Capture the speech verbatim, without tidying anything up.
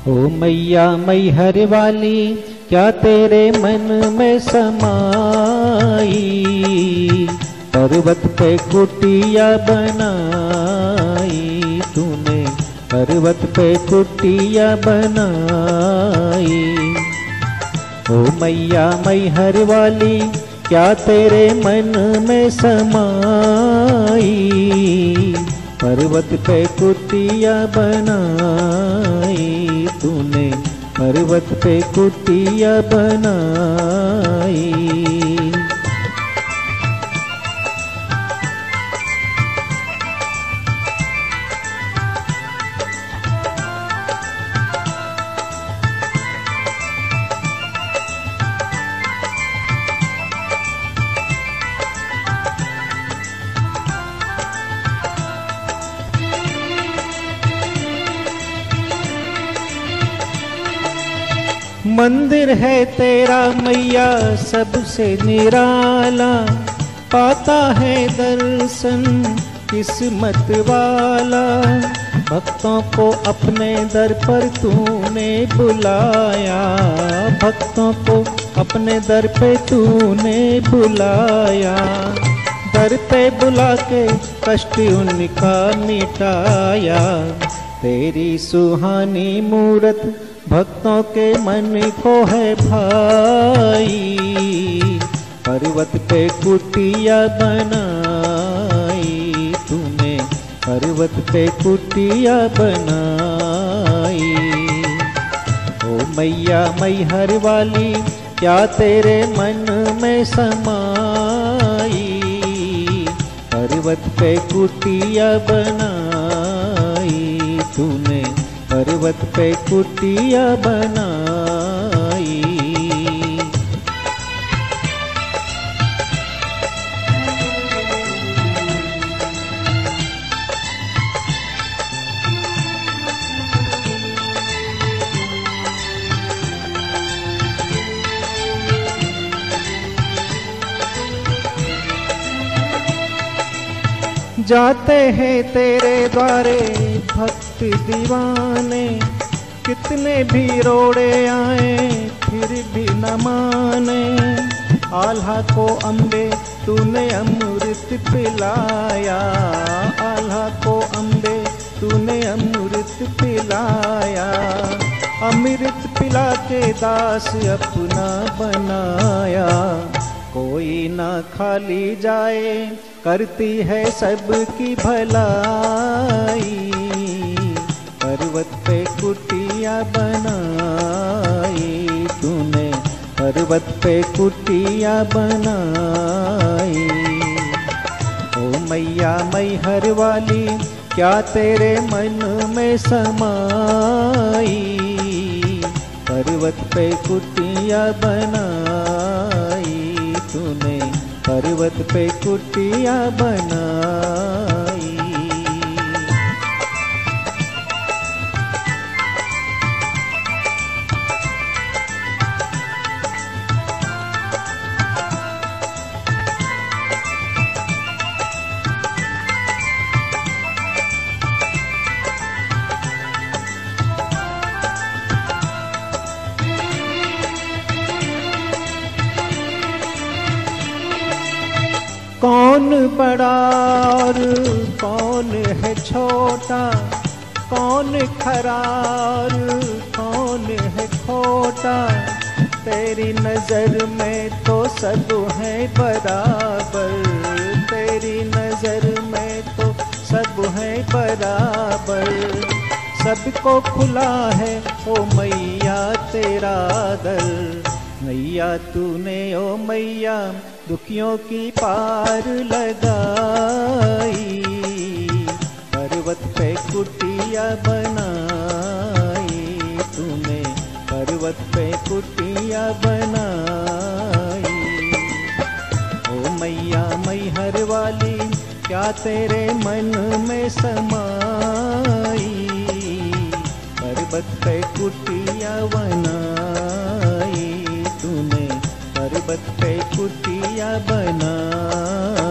ओ मैया मैहर वाली क्या तेरे मन में समाई, पर्वत पे कुटिया बनाई तूने, पर्वत पे कुटिया बनाई। ओ मैया मैहर वाली क्या तेरे मन में समाई, पर्वत पे कुटिया बनाई तूने, पर्वत पे कुटिया बनाई। मंदिर है तेरा मैया सबसे निराला, पाता है दर्शन किस्मत वाला। भक्तों को अपने दर पर तूने बुलाया, भक्तों को अपने दर पे तूने बुलाया। दर पे बुला के कष्ट उनका मिटाया, तेरी सुहानी मूरत भक्तों के मन को है भाई। पर्वत पे कुटिया बनाई तूने, पर्वत पे कुटिया बनाई। ओ मैया मैहर वाली क्या तेरे मन में समाई, पर्वत पे कुटिया बनाई तूने, पर्वत पे कुटिया बनाई। जाते हैं तेरे द्वारे भक्त दीवाने, कितने भी रोड़े आए फिर भी न माने। आल्हा को अम्बे तूने अमृत पिलाया, आल्हा को अम्बे तूने अमृत पिलाया। अमृत पिला के दास अपना बनाया, कोई ना खाली जाए करती है सबकी भलाई। पर्वत पे कुटिया बनाई तूने, पर्वत पे कुटिया बनाई। ओ मैया मैहर वाली क्या तेरे मन में समाई, पर्वत पे कुटिया बनाई तूने, पर्वत पे कुटिया बनाई। कौन बड़ा और कौन है छोटा, कौन खरा और कौन है खोटा। तेरी नजर में तो सब है बराबर, तेरी नजर में तो सब है बराबर। सबको खुला है ओ मैया तेरा दर, मैया तूने ओ मैया दुखियों की पार लगाई। पर्वत पे कुटिया बनाई तूने, पर्वत पे कुटिया बनाई। ओ मैया मैहर वाली क्या तेरे मन में समाई, पर्वत पे कुटिया बनाई तूने, पर्वत पे कुटिया बनाई।